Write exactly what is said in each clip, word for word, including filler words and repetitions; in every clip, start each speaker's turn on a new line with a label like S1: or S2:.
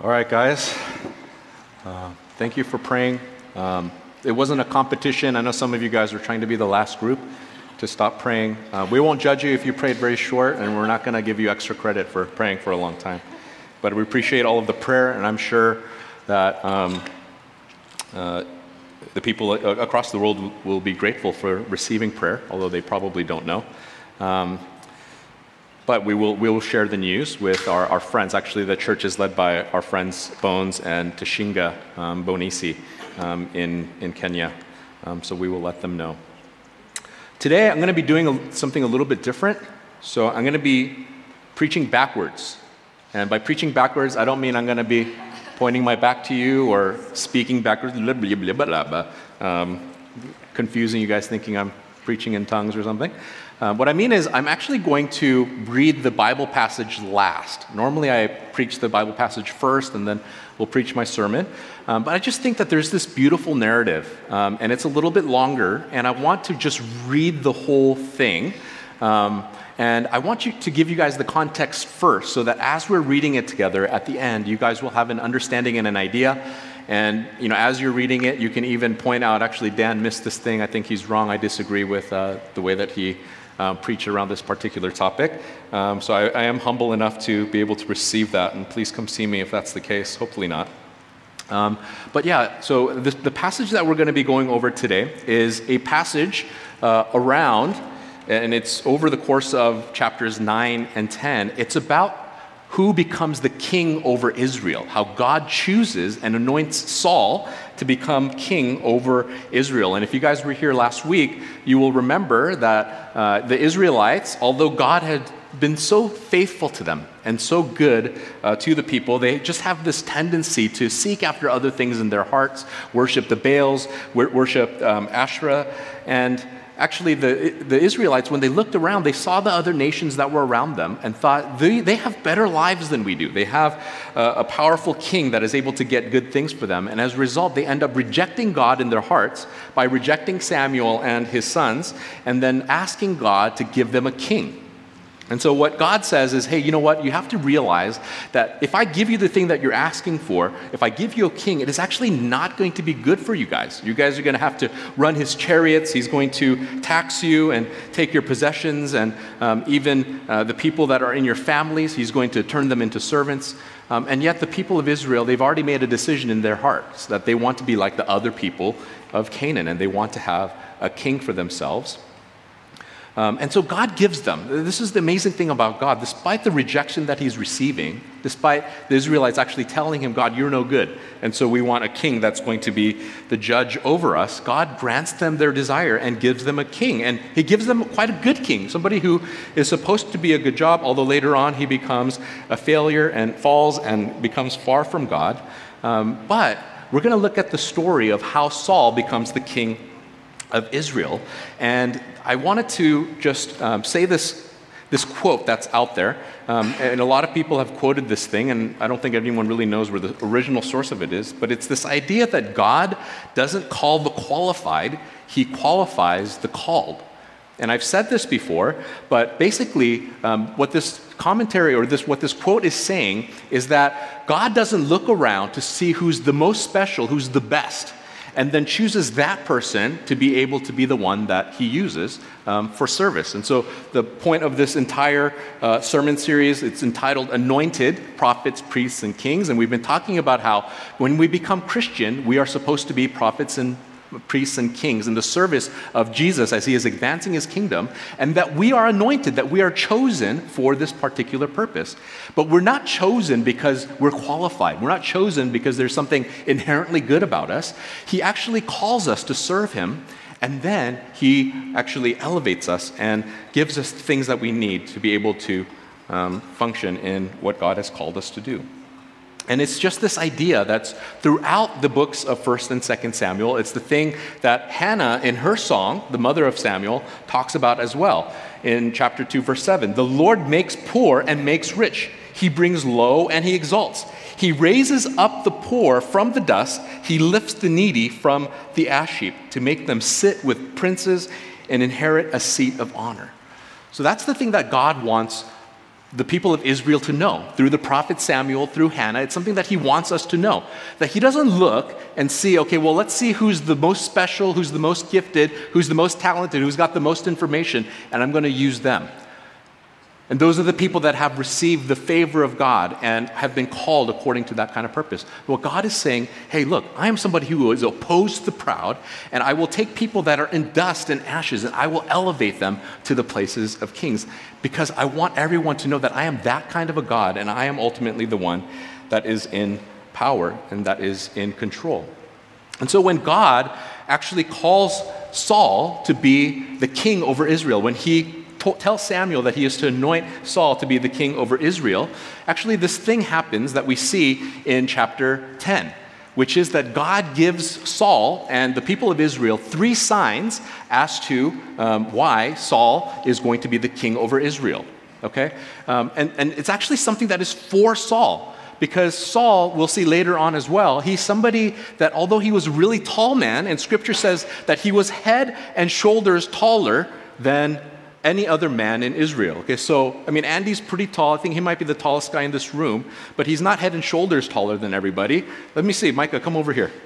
S1: All right, guys. Uh, thank you for praying. Um, it wasn't a competition. I know some of you guys are trying to be the last group to stop praying. Uh, we won't judge you if you prayed very short, and we're not going to give you extra credit for praying for a long time. But we appreciate all of the prayer, and I'm sure that um, uh, the people across the world will be grateful for receiving prayer, although they probably don't know. Um, But we will we will share the news with our, our friends. Actually, the church is led by our friends Bones and Tashinga um, Bonisi um, in, in Kenya. Um, so we will let them know. Today, I'm going to be doing a, something a little bit different. So I'm going to be preaching backwards. And by preaching backwards, I don't mean I'm going to be pointing my back to you or speaking backwards, blah, blah, blah, blah, blah, um, confusing you guys thinking I'm preaching in tongues or something. Uh, what I mean is I'm actually going to read the Bible passage last. Normally I preach the Bible passage first and then we'll preach my sermon. Um, but I just think that there's this beautiful narrative um, and it's a little bit longer and I want to just read the whole thing. Um, and I want you to give you guys the context first so that as we're reading it together at the end, you guys will have an understanding and an idea. And, you know, as you're reading it, you can even point out, actually, Dan missed this thing. I think he's wrong. I disagree with uh, the way that he uh, preached around this particular topic. Um, so I, I am humble enough to be able to receive that. And please come see me if that's the case. Hopefully not. Um, but yeah, so the, the passage that we're going to be going over today is a passage uh, around, and it's over the course of chapters nine and ten. It's about who becomes the king over Israel, how God chooses and anoints Saul to become king over Israel. And if you guys were here last week, you will remember that uh, the Israelites, although God had been so faithful to them and so good uh, to the people, they just have this tendency to seek after other things in their hearts, worship the Baals, worship um, Asherah, and Actually, the, the Israelites, when they looked around, they saw the other nations that were around them and thought, they, they have better lives than we do. They have uh, a powerful king that is able to get good things for them. And as a result, they end up rejecting God in their hearts by rejecting Samuel and his sons and then asking God to give them a king. And so what God says is, hey, you know what? You have to realize that if I give you the thing that you're asking for, if I give you a king, it is actually not going to be good for you guys. You guys are going to have to run his chariots. He's going to tax you and take your possessions and um, even uh, the people that are in your families, he's going to turn them into servants. Um, and yet the people of Israel, they've already made a decision in their hearts that they want to be like the other people of Canaan and they want to have a king for themselves. Um, and so God gives them. This is the amazing thing about God. Despite the rejection that he's receiving, despite the Israelites actually telling him, God, you're no good, and so we want a king that's going to be the judge over us, God grants them their desire and gives them a king. And he gives them quite a good king, somebody who is supposed to be a good job, although later on he becomes a failure and falls and becomes far from God. Um, but we're going to look at the story of how Saul becomes the king of Israel. And I wanted to just um, say this this quote that's out there. Um, and a lot of people have quoted this thing, and I don't think anyone really knows where the original source of it is, but it's this idea that God doesn't call the qualified, he qualifies the called. And I've said this before, but basically um, what this commentary or this what this quote is saying is that God doesn't look around to see who's the most special, who's the best, and then chooses that person to be able to be the one that he uses um, for service. And so the point of this entire uh, sermon series, it's entitled Anointed Prophets, Priests, and Kings. And we've been talking about how when we become Christian, we are supposed to be prophets and priests and kings in the service of Jesus as he is advancing his kingdom, and that we are anointed, that we are chosen for this particular purpose. But we're not chosen because we're qualified. We're not chosen because there's something inherently good about us. He actually calls us to serve him, and then he actually elevates us and gives us things that we need to be able to um, function in what God has called us to do. And it's just this idea that's throughout the books of First and Second Samuel. It's the thing that Hannah, in her song, the mother of Samuel, talks about as well. In chapter two, verse seven, the Lord makes poor and makes rich. He brings low and he exalts. He raises up the poor from the dust. He lifts the needy from the ash heap to make them sit with princes and inherit a seat of honor. So that's the thing that God wants the people of Israel to know through the prophet Samuel, through Hannah. It's something that he wants us to know. That he doesn't look and see, okay, well, let's see who's the most special, who's the most gifted, who's the most talented, who's got the most information, and I'm going to use them. And those are the people that have received the favor of God and have been called according to that kind of purpose. Well, God is saying, hey, look, I am somebody who is opposed to the proud, and I will take people that are in dust and ashes, and I will elevate them to the places of kings, because I want everyone to know that I am that kind of a God, and I am ultimately the one that is in power and that is in control. And so when God actually calls Saul to be the king over Israel, when he tell Samuel that he is to anoint Saul to be the king over Israel, actually this thing happens that we see in chapter ten, which is that God gives Saul and the people of Israel three signs as to um, why Saul is going to be the king over Israel. Okay? Um, and, and it's actually something that is for Saul. Because Saul, we'll see later on as well, he's somebody that although he was a really tall man, and scripture says that he was head and shoulders taller than any other man in Israel. Okay, so, I mean, Andy's pretty tall. I think he might be the tallest guy in this room, but he's not head and shoulders taller than everybody. Let me see. Micah, come over here.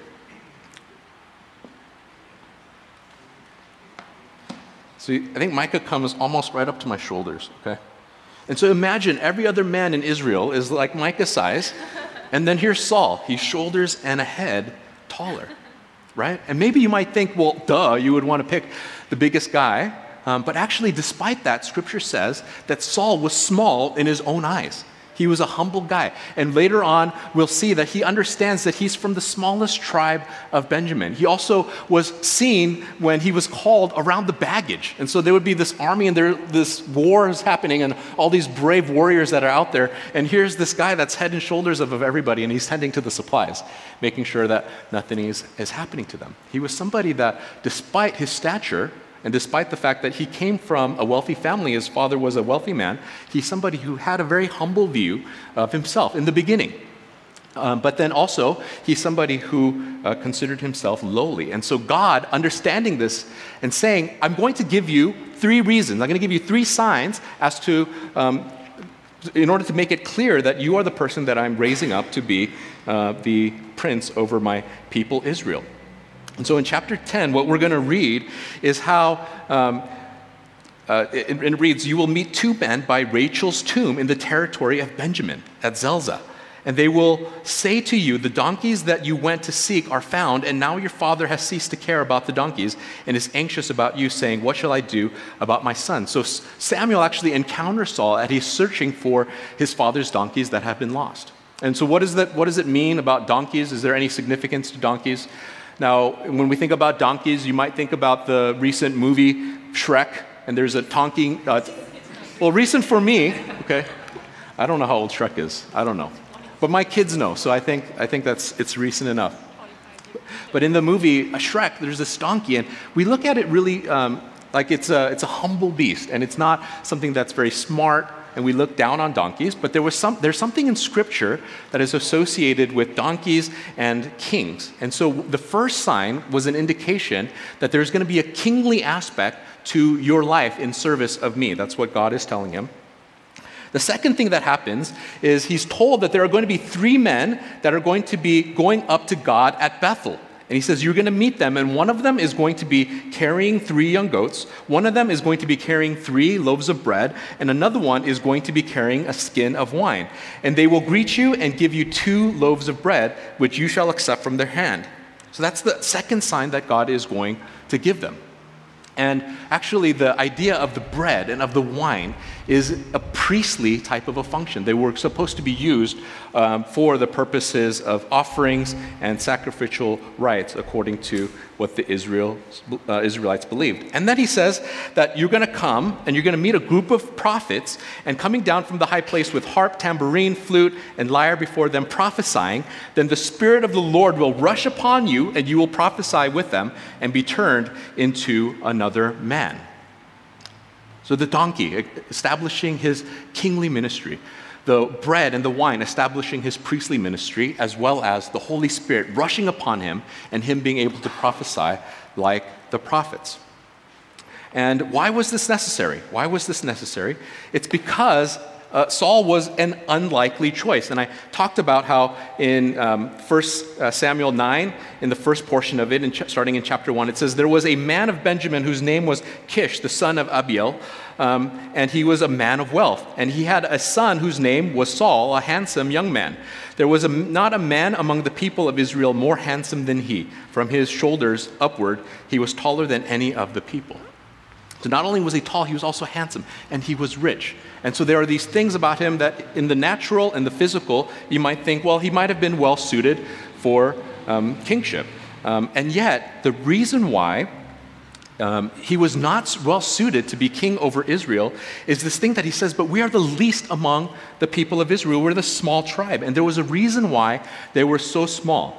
S1: So I think Micah comes almost right up to my shoulders, okay? And so imagine every other man in Israel is like Micah's size, and then here's Saul. He's shoulders and a head taller, right? And maybe you might think, well, duh, you would want to pick the biggest guy. Um, but actually, despite that, Scripture says that Saul was small in his own eyes. He was a humble guy. And later on, we'll see that he understands that he's from the smallest tribe of Benjamin. He also was seen when he was called around the baggage. And so there would be this army and there this war is happening and all these brave warriors that are out there. And here's this guy that's head and shoulders of everybody, and he's tending to the supplies, making sure that nothing is, is happening to them. He was somebody that, despite his stature, and despite the fact that he came from a wealthy family, his father was a wealthy man, he's somebody who had a very humble view of himself in the beginning. Um, but then also, he's somebody who uh, considered himself lowly. And so God, understanding this and saying, I'm going to give you three reasons. I'm going to give you three signs as to, um, in order to make it clear that you are the person that I'm raising up to be uh, the prince over my people Israel. And so in chapter ten, what we're going to read is how um, uh, it, it reads, you will meet two men by Rachel's tomb in the territory of Benjamin at Zelzah. And they will say to you, the donkeys that you went to seek are found, and now your father has ceased to care about the donkeys and is anxious about you, saying, what shall I do about my son? So Samuel actually encounters Saul as he's searching for his father's donkeys that have been lost. And so what, is that, what does it mean about donkeys? Is there any significance to donkeys? Now, when we think about donkeys, you might think about the recent movie Shrek, and there's a donkey. Uh, well, recent for me, okay. I don't know how old Shrek is. I don't know, but my kids know, so I think I think that's it's recent enough. But in the movie Shrek, there's this donkey, and we look at it really um, like it's a it's a humble beast, and it's not something that's very smart. And we look down on donkeys, but there was some, there's something in Scripture that is associated with donkeys and kings. And so the first sign was an indication that there's going to be a kingly aspect to your life in service of me. That's what God is telling him. The second thing that happens is he's told that there are going to be three men that are going to be going up to God at Bethel. And he says, you're going to meet them, and one of them is going to be carrying three young goats. One of them is going to be carrying three loaves of bread, and another one is going to be carrying a skin of wine. And they will greet you and give you two loaves of bread, which you shall accept from their hand. So that's the second sign that God is going to give them. And actually, the idea of the bread and of the wine is a priestly type of a function. They were supposed to be used um, for the purposes of offerings and sacrificial rites, according to what the Israel, uh, Israelites believed. And then he says that you're going to come and you're going to meet a group of prophets, and coming down from the high place with harp, tambourine, flute, and lyre before them, prophesying, then the Spirit of the Lord will rush upon you, and you will prophesy with them and be turned into another man. So the donkey, establishing his kingly ministry. The bread and the wine, establishing his priestly ministry, as well as the Holy Spirit rushing upon him and him being able to prophesy like the prophets. And why was this necessary? Why was this necessary? It's because uh, Saul was an unlikely choice. And I talked about how in um, First Samuel nine, in the first portion of it, in ch- starting in chapter one, it says, there was a man of Benjamin whose name was Kish, the son of Abiel, um, and he was a man of wealth. And he had a son whose name was Saul, a handsome young man. There was a, not a man among the people of Israel more handsome than he. From his shoulders upward, he was taller than any of the people. So not only was he tall, he was also handsome, and he was rich. And so there are these things about him that in the natural and the physical, you might think, well, he might have been well suited for um, kingship. Um, and yet, the reason why um, he was not well suited to be king over Israel is this thing that he says, but we are the least among the people of Israel. We're the small tribe. And there was a reason why they were so small.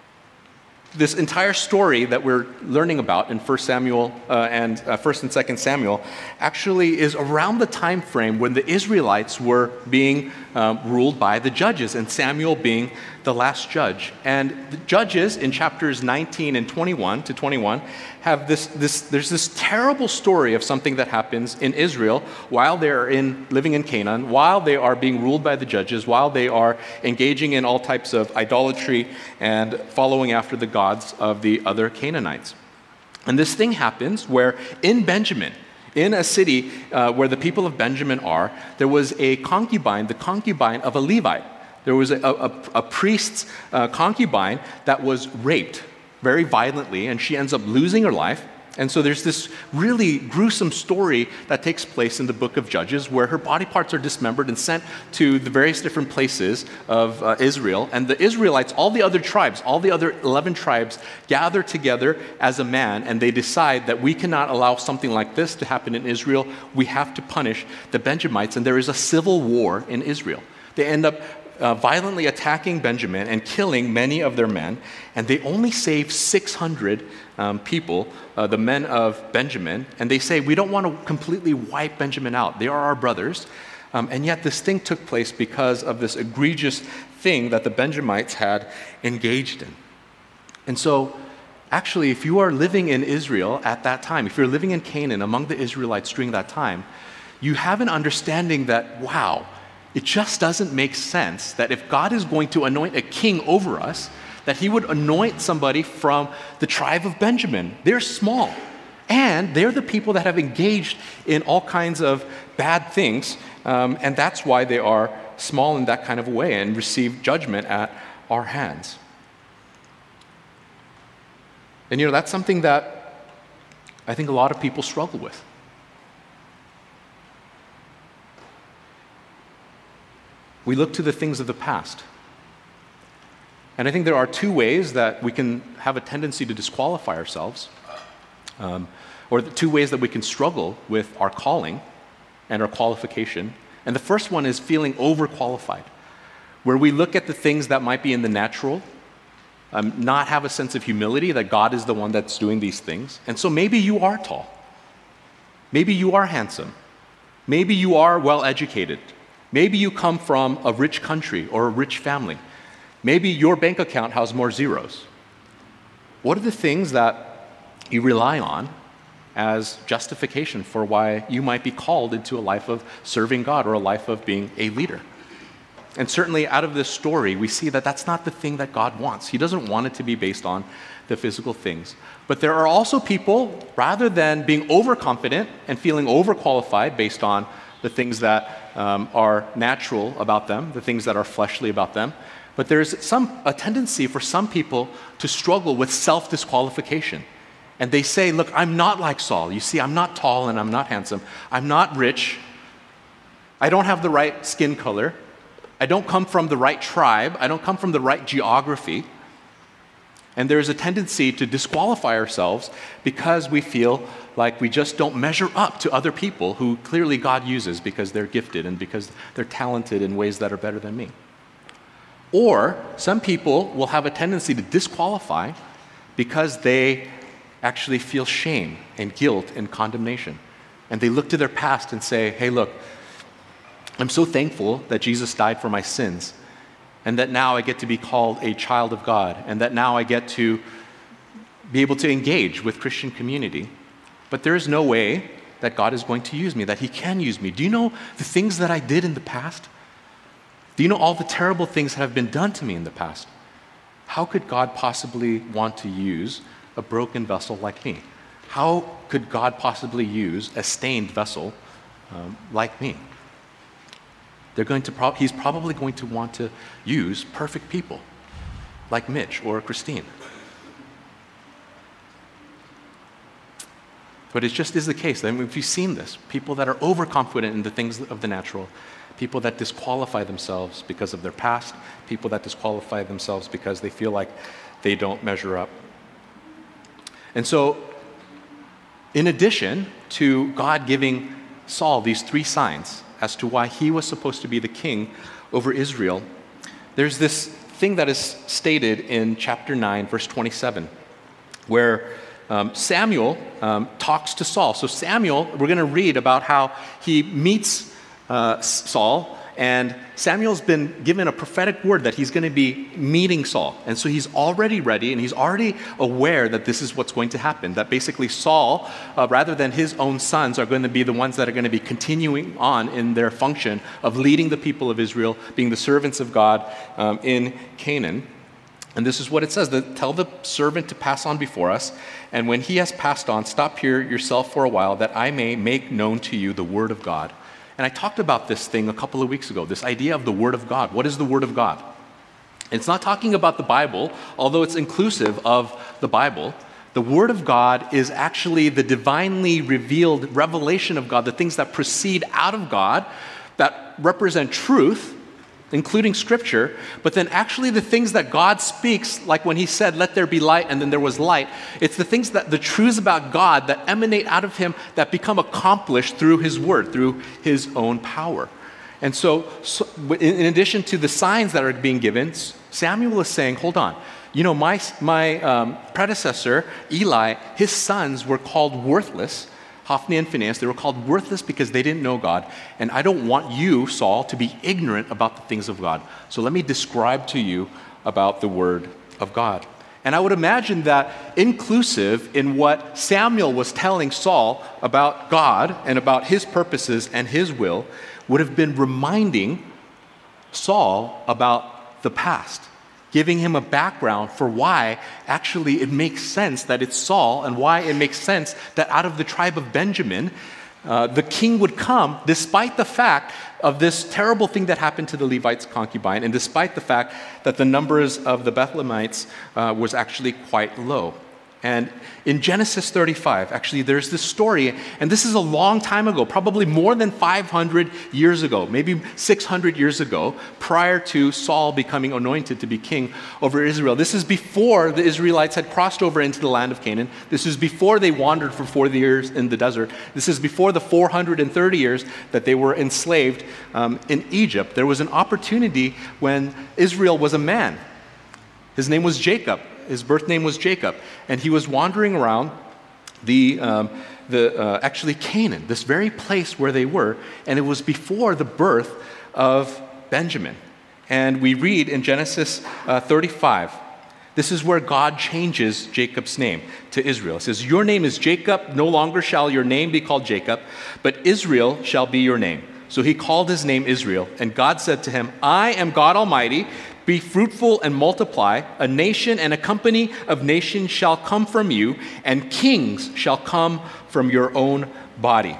S1: This entire story that we're learning about in First Samuel uh, and uh, First and Second Samuel actually is around the time frame when the Israelites were being um, ruled by the judges, and Samuel being the last judge. And the judges in chapters nineteen and twenty-one to twenty-one have this, this there's this terrible story of something that happens in Israel while they're in living in Canaan, while they are being ruled by the judges, while they are engaging in all types of idolatry and following after the gods of the other Canaanites. And this thing happens where in Benjamin, in a city uh, where the people of Benjamin are, there was a concubine, the concubine of a Levite. There was a, a, a priest's uh, concubine that was raped very violently, and she ends up losing her life. And so there's this really gruesome story that takes place in the book of Judges where her body parts are dismembered and sent to the various different places of uh, Israel. And the Israelites, all the other tribes, all the other eleven tribes, gather together as a man, and they decide that we cannot allow something like this to happen in Israel. We have to punish the Benjamites, and there is a civil war in Israel. They end up Uh, violently attacking Benjamin and killing many of their men, and they only save six hundred um, people, uh, the men of Benjamin, and they say, we don't want to completely wipe Benjamin out. They are our brothers, um, and yet this thing took place because of this egregious thing that the Benjamites had engaged in. And so, actually, if you are living in Israel at that time, if you're living in Canaan among the Israelites during that time, you have an understanding that, wow, it just doesn't make sense that if God is going to anoint a king over us, that he would anoint somebody from the tribe of Benjamin. They're small, and they're the people that have engaged in all kinds of bad things, um, and that's why they are small in that kind of a way and receive judgment at our hands. And you know, that's something that I think a lot of people struggle with. We look to the things of the past. And I think there are two ways that we can have a tendency to disqualify ourselves, um, or the two ways that we can struggle with our calling and our qualification. And the first one is feeling overqualified, where we look at the things that might be in the natural, um, not have a sense of humility that God is the one that's doing these things. And so maybe you are tall. Maybe you are handsome. Maybe you are well educated. Maybe you come from a rich country or a rich family. Maybe your bank account has more zeros. What are the things that you rely on as justification for why you might be called into a life of serving God or a life of being a leader? And certainly out of this story, we see that that's not the thing that God wants. He doesn't want it to be based on the physical things. But there are also people, rather than being overconfident and feeling overqualified based on the things that um, are natural about them, the things that are fleshly about them. But there's some a tendency for some people to struggle with self-disqualification. And they say, look, I'm not like Saul. You see, I'm not tall and I'm not handsome. I'm not rich. I don't have the right skin color. I don't come from the right tribe. I don't come from the right geography. And there's a tendency to disqualify ourselves because we feel like we just don't measure up to other people who clearly God uses because they're gifted and because they're talented in ways that are better than me. Or some people will have a tendency to disqualify because they actually feel shame and guilt and condemnation. And they look to their past and say, hey, look, I'm so thankful that Jesus died for my sins, and that now I get to be called a child of God, and that now I get to be able to engage with Christian community. But there is no way that God is going to use me, that he can use me? Do you know the things that I did in the past? Do you know all the terrible things that have been done to me in the past? How could God possibly want to use a broken vessel like me? How could God possibly use a stained vessel um, like me? They're going to pro- he's probably going to want to use perfect people like Mitch or Christine. But it just is the case. I mean, if you've seen this, people that are overconfident in the things of the natural, people that disqualify themselves because of their past, people that disqualify themselves because they feel like they don't measure up. And so, in addition to God giving Saul these three signs as to why he was supposed to be the king over Israel, there's this thing that is stated in chapter nine, verse twenty-seven, where Um, Samuel um, talks to Saul. So Samuel, we're going to read about how he meets uh, Saul, and Samuel's been given a prophetic word that he's going to be meeting Saul. And so he's already ready, and he's already aware that this is what's going to happen, that basically Saul, uh, rather than his own sons, are going to be the ones that are going to be continuing on in their function of leading the people of Israel, being the servants of God um, in Canaan. And this is what it says, that tell the servant to pass on before us, and when he has passed on, stop here yourself for a while, that I may make known to you the word of God. And I talked about this thing a couple of weeks ago, this idea of the word of God. What is the word of God? It's not talking about the Bible, although it's inclusive of the Bible. The word of God is actually the divinely revealed revelation of God, the things that proceed out of God, that represent truth, including scripture, but then actually the things that God speaks, like when he said, let there be light, and then there was light, it's the things that, the truths about God that emanate out of him that become accomplished through his word, through his own power. And so, so in, in addition to the signs that are being given, Samuel is saying, hold on, you know, my, my um, predecessor, Eli, his sons were called worthless, Hophni and Phinehas. They were called worthless because they didn't know God. And I don't want you, Saul, to be ignorant about the things of God. So let me describe to you about the word of God. And I would imagine that inclusive in what Samuel was telling Saul about God and about his purposes and his will would have been reminding Saul about the past, giving him a background for why actually it makes sense that it's Saul, and why it makes sense that out of the tribe of Benjamin, uh, the king would come despite the fact of this terrible thing that happened to the Levite's concubine, and despite the fact that the numbers of the Bethlehemites uh, was actually quite low. And in Genesis thirty-five, actually, there's this story, and this is a long time ago, probably more than five hundred years ago, maybe six hundred years ago, prior to Saul becoming anointed to be king over Israel. This is before the Israelites had crossed over into the land of Canaan. This is before they wandered for forty years in the desert. This is before the four hundred thirty years that they were enslaved um, in Egypt. There was an opportunity when Israel was a man. His name was Jacob. His birth name was Jacob, and he was wandering around the, um, the uh, actually Canaan, this very place where they were, and it was before the birth of Benjamin. And we read in Genesis uh, thirty-five, this is where God changes Jacob's name to Israel. It says, your name is Jacob, no longer shall your name be called Jacob, but Israel shall be your name. So he called his name Israel, and God said to him, I am God Almighty. Be fruitful and multiply. A nation and a company of nations shall come from you, and kings shall come from your own body.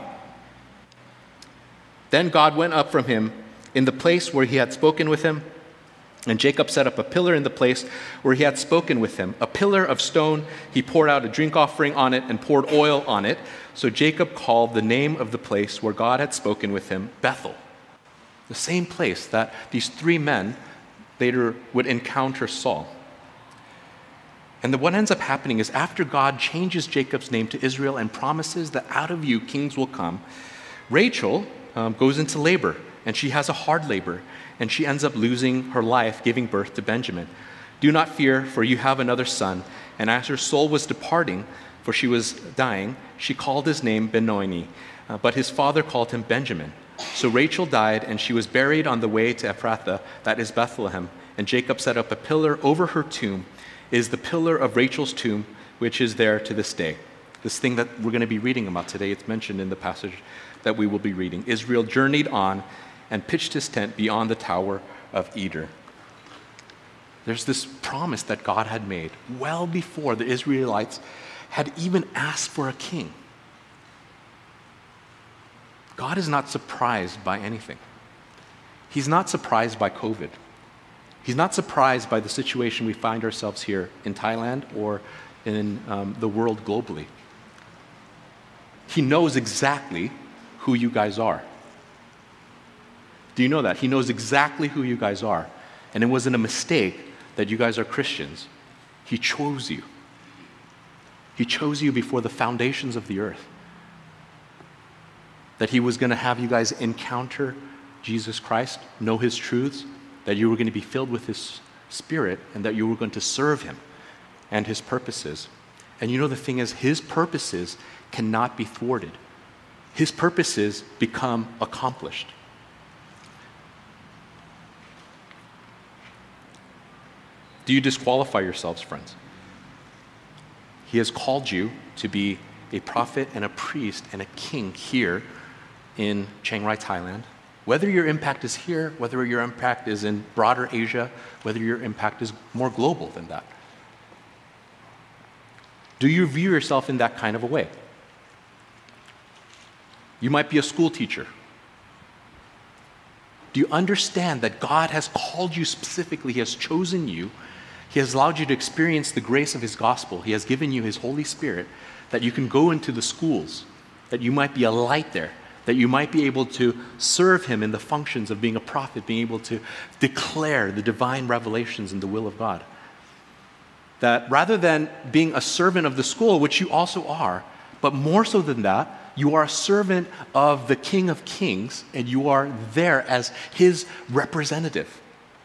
S1: Then God went up from him in the place where he had spoken with him, and Jacob set up a pillar in the place where he had spoken with him, a pillar of stone. He poured out a drink offering on it and poured oil on it. So Jacob called the name of the place where God had spoken with him Bethel, the same place that these three men later would encounter Saul. And then what ends up happening is after God changes Jacob's name to Israel and promises that out of you kings will come, Rachel um, goes into labor, and she has a hard labor, and she ends up losing her life giving birth to Benjamin. Do not fear, for you have another son. And as her soul was departing, for she was dying, she called his name Benoni, uh, but his father called him Benjamin. So Rachel died, and she was buried on the way to Ephrathah, that is Bethlehem. And Jacob set up a pillar over her tomb. It is the pillar of Rachel's tomb, which is there to this day. This thing that we're going to be reading about today, it's mentioned in the passage that we will be reading. Israel journeyed on and pitched his tent beyond the tower of Eder. There's this promise that God had made well before the Israelites had even asked for a king. God is not surprised by anything. He's not surprised by COVID. He's not surprised by the situation we find ourselves here in Thailand or in um, the world globally. He knows exactly who you guys are. Do you know that? He knows exactly who you guys are. And it wasn't a mistake that you guys are Christians. He chose you. He chose you before the foundations of the earth. That he was going to have you guys encounter Jesus Christ, know his truths, that you were going to be filled with his spirit, and that you were going to serve him and his purposes. And you know the thing is, his purposes cannot be thwarted. His purposes become accomplished. Do you disqualify yourselves, friends? He has called you to be a prophet and a priest and a king here in Chiang Rai, Thailand. Whether your impact is here, whether your impact is in broader Asia, whether your impact is more global than that. Do you view yourself in that kind of a way? You might be a school teacher. Do you understand that God has called you specifically? He has chosen you. He has allowed you to experience the grace of his gospel. He has given you his Holy Spirit, that you can go into the schools, that you might be a light there, that you might be able to serve him in the functions of being a prophet, being able to declare the divine revelations and the will of God. That rather than being a servant of the school, which you also are, but more so than that, you are a servant of the King of Kings, and you are there as his representative.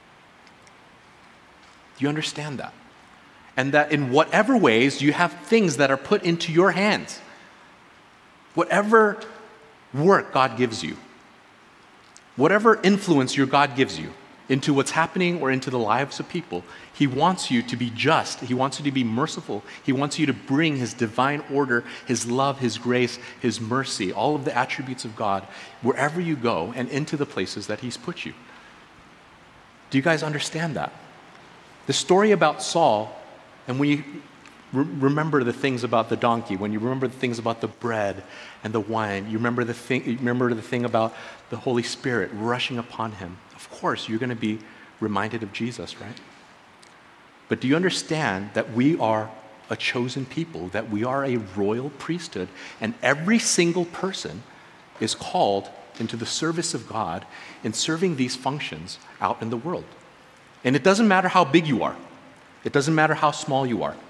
S1: Do you understand that? And that in whatever ways you have things that are put into your hands, whatever work God gives you, whatever influence your God gives you into what's happening or into the lives of people, he wants you to be just. He wants you to be merciful. He wants you to bring his divine order, his love, his grace, his mercy, all of the attributes of God wherever you go and into the places that he's put you. Do you guys understand that? The story about Saul, and when you re- remember the things about the donkey, when you remember the things about the bread and the wine, you remember the thing, you remember the thing about the Holy Spirit rushing upon him. Of course, you're going to be reminded of Jesus, right? But do you understand that we are a chosen people, that we are a royal priesthood, and every single person is called into the service of God in serving these functions out in the world? And it doesn't matter how big you are. It doesn't matter how small you are.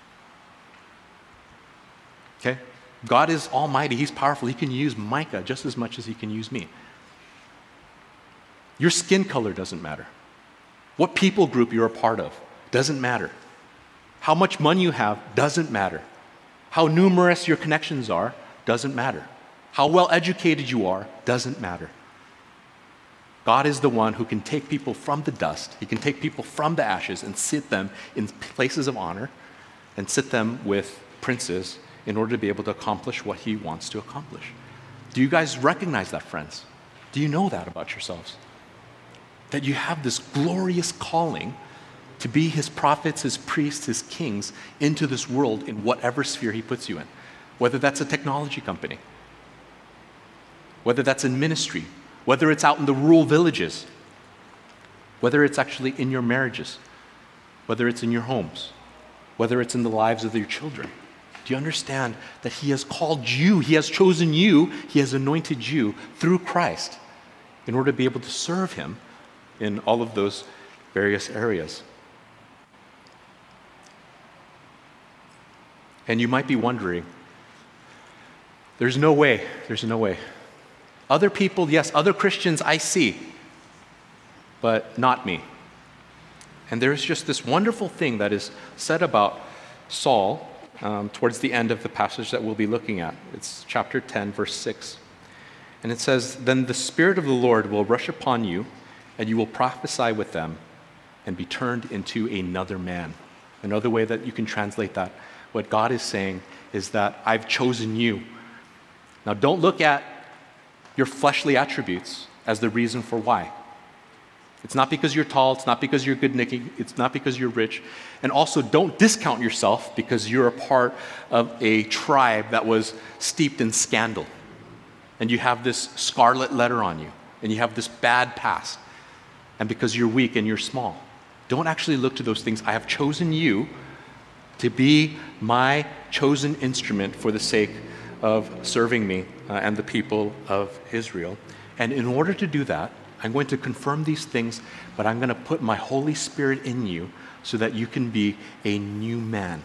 S1: Okay? God is almighty. He's powerful. He can use Micah just as much as he can use me. Your skin color doesn't matter. What people group you're a part of doesn't matter. How much money you have doesn't matter. How numerous your connections are doesn't matter. How well educated you are doesn't matter. God is the one who can take people from the dust. He can take people from the ashes and sit them in places of honor and sit them with princes in order to be able to accomplish what he wants to accomplish. Do you guys recognize that, friends? Do you know that about yourselves? That you have this glorious calling to be his prophets, his priests, his kings into this world in whatever sphere he puts you in. Whether that's a technology company, whether that's in ministry, whether it's out in the rural villages, whether it's actually in your marriages, whether it's in your homes, whether it's in the lives of your children. Do you understand that he has called you, he has chosen you, he has anointed you through Christ in order to be able to serve him in all of those various areas? And you might be wondering, there's no way, there's no way. Other people, yes, other Christians I see, but not me. And there's just this wonderful thing that is said about Saul um, towards the end of the passage that we'll be looking at. It's chapter ten, verse six. And it says, "Then the Spirit of the Lord will rush upon you, and you will prophesy with them and be turned into another man." Another way that you can translate that what God is saying is that I've chosen you. Now, don't look at your fleshly attributes as the reason for why. It's not because you're tall, it's not because you're good-looking, it's not because you're rich. And also, don't discount yourself because you're a part of a tribe that was steeped in scandal. And you have this scarlet letter on you, and you have this bad past. And because you're weak and you're small. Don't actually look to those things. I have chosen you to be my chosen instrument for the sake of serving me uh, and the people of Israel. And in order to do that, I'm going to confirm these things, but I'm going to put my Holy Spirit in you so that you can be a new man.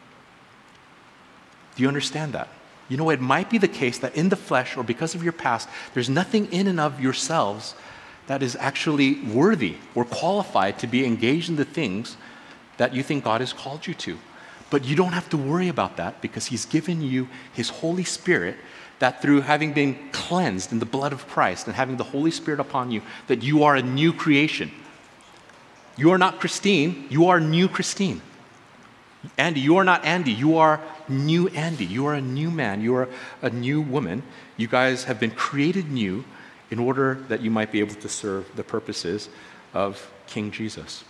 S1: Do you understand that? You know, it might be the case that in the flesh or because of your past, there's nothing in and of yourselves that is actually worthy or qualified to be engaged in the things that you think God has called you to. But you don't have to worry about that because He's given you His Holy Spirit, that through having been cleansed in the blood of Christ and having the Holy Spirit upon you, that you are a new creation. You are not Christine, you are new Christine. Andy, you are not Andy, you are new Andy. You are a new man, you are a new woman. You guys have been created new in order that you might be able to serve the purposes of King Jesus.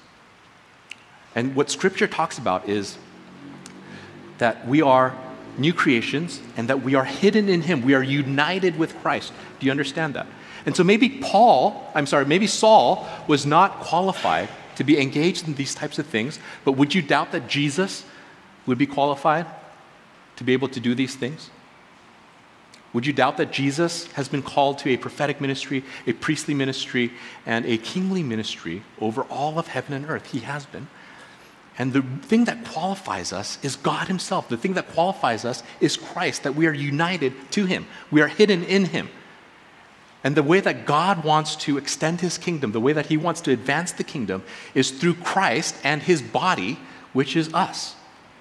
S1: And what Scripture talks about is that we are new creations and that we are hidden in Him. We are united with Christ. Do you understand that? And so maybe Paul, I'm sorry, maybe Saul was not qualified to be engaged in these types of things, but would you doubt that Jesus would be qualified to be able to do these things? Would you doubt that Jesus has been called to a prophetic ministry, a priestly ministry, and a kingly ministry over all of heaven and earth? He has been. And the thing that qualifies us is God Himself. The thing that qualifies us is Christ, that we are united to Him. We are hidden in Him. And the way that God wants to extend His kingdom, the way that He wants to advance the kingdom, is through Christ and His body, which is us.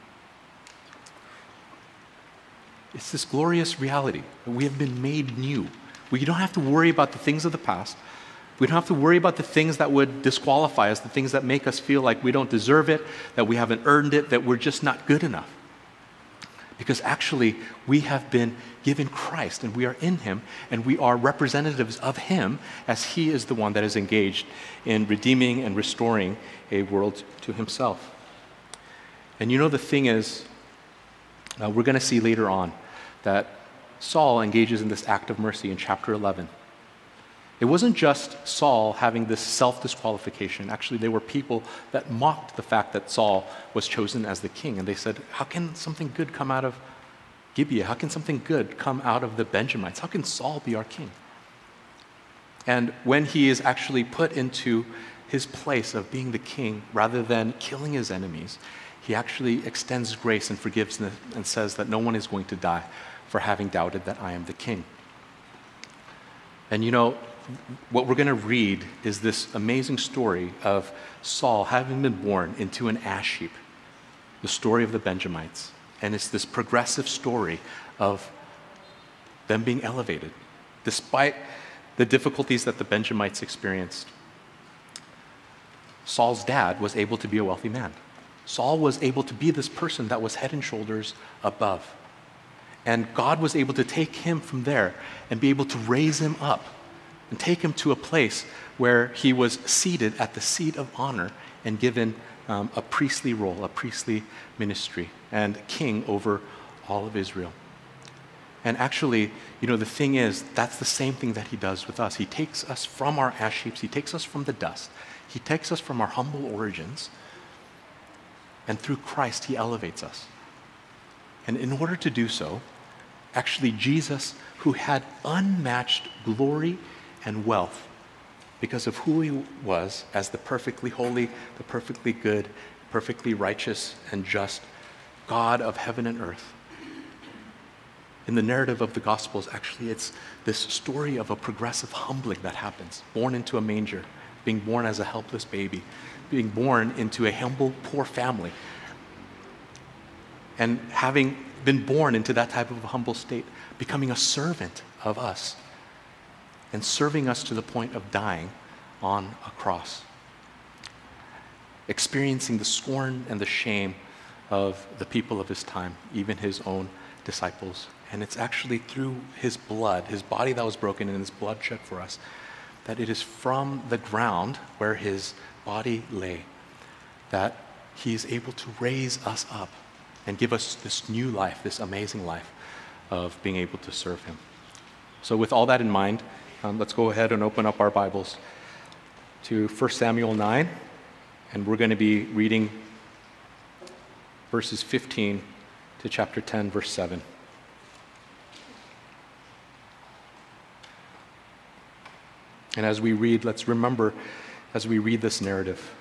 S1: It's this glorious reality that we have been made new. We don't have to worry about the things of the past. We don't have to worry about the things that would disqualify us, the things that make us feel like we don't deserve it, that we haven't earned it, that we're just not good enough. Because actually, we have been given Christ, and we are in Him, and we are representatives of Him, as He is the one that is engaged in redeeming and restoring a world to Himself. And you know, the thing is, uh, we're going to see later on that Saul engages in this act of mercy in chapter eleven. It wasn't just Saul having this self-disqualification. Actually, there were people that mocked the fact that Saul was chosen as the king. And they said, how can something good come out of Gibeah? How can something good come out of the Benjamites? How can Saul be our king? And when he is actually put into his place of being the king, rather than killing his enemies, he actually extends grace and forgiveness and says that no one is going to die for having doubted that I am the king. And you know, what we're going to read is this amazing story of Saul having been born into an ash heap, the story of the Benjamites. And it's this progressive story of them being elevated, despite the difficulties that the Benjamites experienced. Saul's dad was able to be a wealthy man. Saul was able to be this person that was head and shoulders above. And God was able to take him from there and be able to raise him up and take him to a place where he was seated at the seat of honor and given um, a priestly role, a priestly ministry, and king over all of Israel. And actually, you know, the thing is, that's the same thing that He does with us. He takes us from our ash heaps. He takes us from the dust. He takes us from our humble origins. And through Christ, He elevates us. And in order to do so, actually Jesus, who had unmatched glory and wealth because of who He was as the perfectly holy, the perfectly good, perfectly righteous and just God of heaven and earth. In the narrative of the Gospels, actually it's this story of a progressive humbling that happens. Born into a manger, being born as a helpless baby, being born into a humble, poor family. And having been born into that type of a humble state, becoming a servant of us and serving us to the point of dying on a cross. Experiencing the scorn and the shame of the people of his time, even his own disciples. And it's actually through his blood, his body that was broken and his blood shed for us, that it is from the ground where his body lay that he is able to raise us up and give us this new life, this amazing life of being able to serve him. So with all that in mind, um, let's go ahead and open up our Bibles to First Samuel nine, and we're going to be reading verses fifteen to chapter ten, verse seven. And as we read, let's remember, as we read this narrative,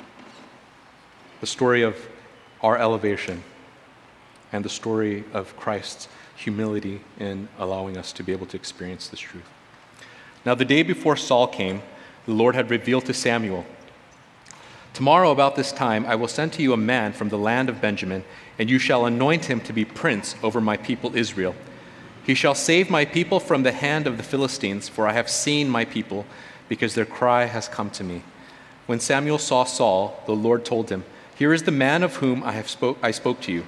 S1: the story of our elevation and the story of Christ's humility in allowing us to be able to experience this truth. Now, the day before Saul came, the Lord had revealed to Samuel, "Tomorrow about this time I will send to you a man from the land of Benjamin, and you shall anoint him to be prince over my people Israel. He shall save my people from the hand of the Philistines, for I have seen my people, because their cry has come to me." When Samuel saw Saul, the Lord told him, "Here is the man of whom I have spoke I spoke to you.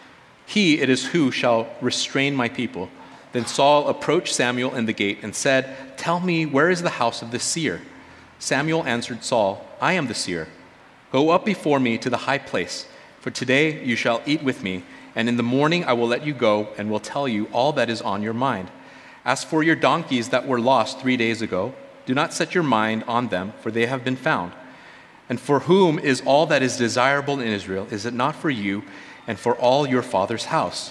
S1: He it is who shall restrain my people." Then Saul approached Samuel in the gate and said, "Tell me, where is the house of the seer?" Samuel answered Saul, "I am the seer. Go up before me to the high place, for today you shall eat with me, and in the morning I will let you go and will tell you all that is on your mind. As for your donkeys that were lost three days ago, do not set your mind on them, for they have been found. And for whom is all that is desirable in Israel? Is it not for you and for all your father's house?"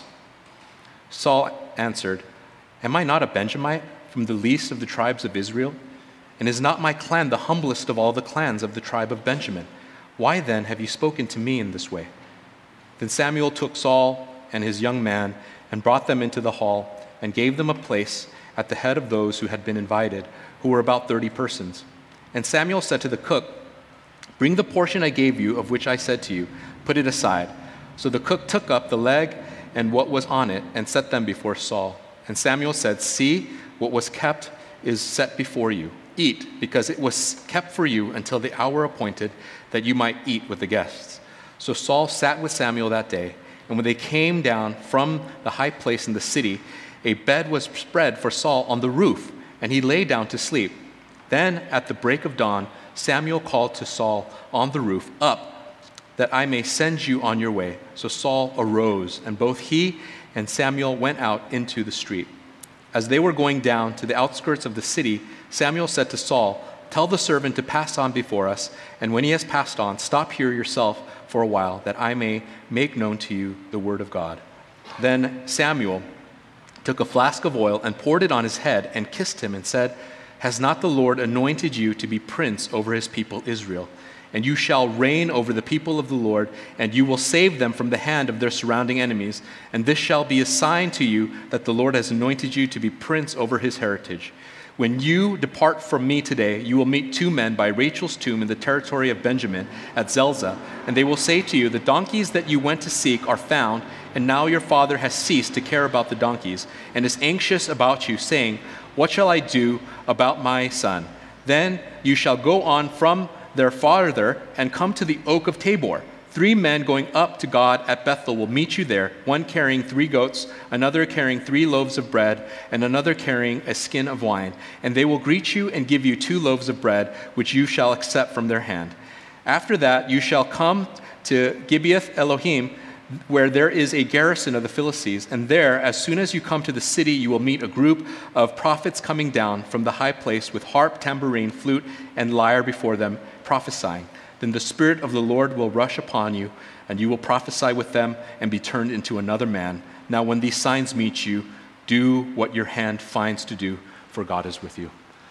S1: Saul answered, "Am I not a Benjamite from the least of the tribes of Israel? And is not my clan the humblest of all the clans of the tribe of Benjamin? Why then have you spoken to me in this way?" Then Samuel took Saul and his young man and brought them into the hall and gave them a place at the head of those who had been invited, who were about thirty persons. And Samuel said to the cook, "Bring the portion I gave you, of which I said to you, put it aside." So the cook took up the leg and what was on it and set them before Saul. And Samuel said, "See, what was kept is set before you. Eat, because it was kept for you until the hour appointed that you might eat with the guests." So Saul sat with Samuel that day, and when they came down from the high place in the city, a bed was spread for Saul on the roof, and he lay down to sleep. Then at the break of dawn, Samuel called to Saul on the roof, "Up, that I may send you on your way." So Saul arose, and both he and Samuel went out into the street. As they were going down to the outskirts of the city, Samuel said to Saul, "Tell the servant to pass on before us, and when he has passed on, stop here yourself for a while, that I may make known to you the word of God." Then Samuel took a flask of oil and poured it on his head and kissed him and said, "Has not the Lord anointed you to be prince over his people Israel? And you shall reign over the people of the Lord, and you will save them from the hand of their surrounding enemies. And this shall be a sign to you that the Lord has anointed you to be prince over his heritage. When you depart from me today, you will meet two men by Rachel's tomb in the territory of Benjamin at Zelzah, and they will say to you, 'The donkeys that you went to seek are found, and now your father has ceased to care about the donkeys, and is anxious about you, saying, What shall I do about my son?' Then you shall go on from there farther and come to the oak of Tabor. Three men going up to God at Bethel will meet you there, one carrying three goats, another carrying three loaves of bread, and another carrying a skin of wine. And they will greet you and give you two loaves of bread, which you shall accept from their hand. After that, you shall come to Gibeath Elohim, where there is a garrison of the Philistines. And there, as soon as you come to the city, you will meet a group of prophets coming down from the high place with harp, tambourine, flute, and lyre before them, prophesying. Then the Spirit of the Lord will rush upon you, and you will prophesy with them and be turned into another man. Now when these signs meet you, do what your hand finds to do, for God is with you."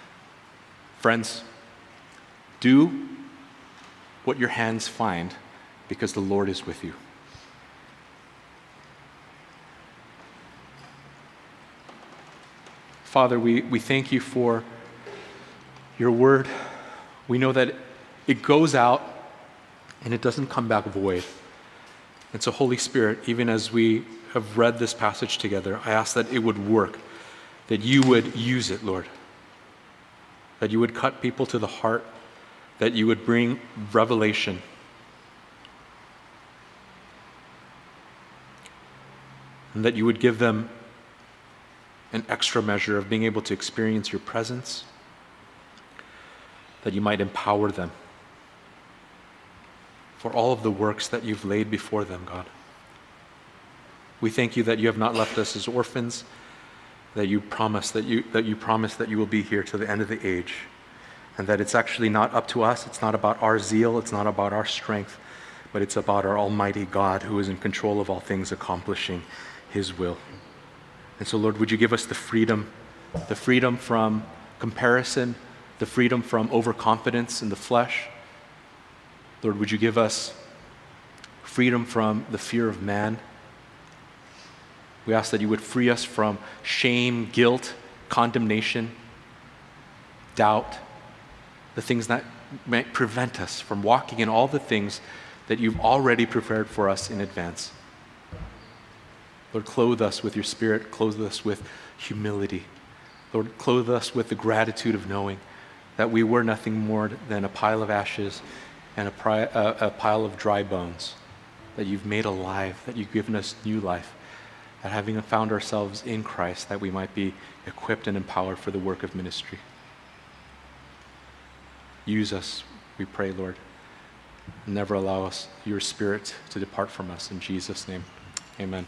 S1: Friends, do what your hands find, because the Lord is with you. Father, we, we thank you for your word. We know that it goes out and it doesn't come back void. And so, Holy Spirit, even as we have read this passage together, I ask that it would work, that you would use it, Lord, that you would cut people to the heart, that you would bring revelation. and that you would give them an extra measure of being able to experience your presence, that you might empower them for all of the works that you've laid before them, God. We thank you that you have not left us as orphans, that you promise that you that you promise that you will be here to the end of the age, and that it's actually not up to us, it's not about our zeal, it's not about our strength, but it's about our Almighty God who is in control of all things, accomplishing His will. And so, Lord, would you give us the freedom, the freedom from comparison, the freedom from overconfidence in the flesh. Lord, would you give us freedom from the fear of man. We ask that you would free us from shame, guilt, condemnation, doubt, the things that might prevent us from walking in all the things that you've already prepared for us in advance. Lord, clothe us with your Spirit, clothe us with humility. Lord, clothe us with the gratitude of knowing that we were nothing more than a pile of ashes and a, pri- a, a pile of dry bones that you've made alive, that you've given us new life, that having found ourselves in Christ, that we might be equipped and empowered for the work of ministry. Use us, we pray, Lord. Never allow us, your Spirit, to depart from us. In Jesus' name, amen.